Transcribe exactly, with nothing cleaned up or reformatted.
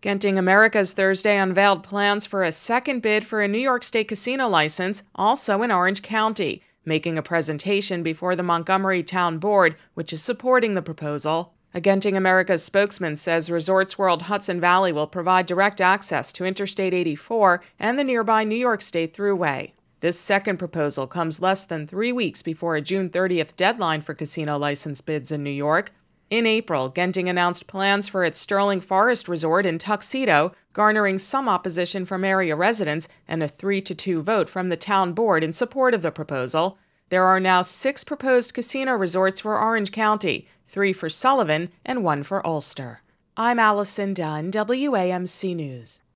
Genting Americas Thursday unveiled plans for a second bid for a New York State casino license, also in Orange County, making a presentation before the Montgomery Town Board, which is supporting the proposal. A Genting Americas spokesman says Resorts World Hudson Valley will provide direct access to Interstate eighty-four and the nearby New York State Thruway. This second proposal comes less than three weeks before a June thirtieth deadline for casino license bids in New York. In April, Genting announced plans for its Sterling Forest Resort in Tuxedo, garnering some opposition from area residents and a three to two vote from the town board in support of the proposal. There are now six proposed casino resorts for Orange County, three for Sullivan and one for Ulster. I'm Allison Dunn, W A M C News.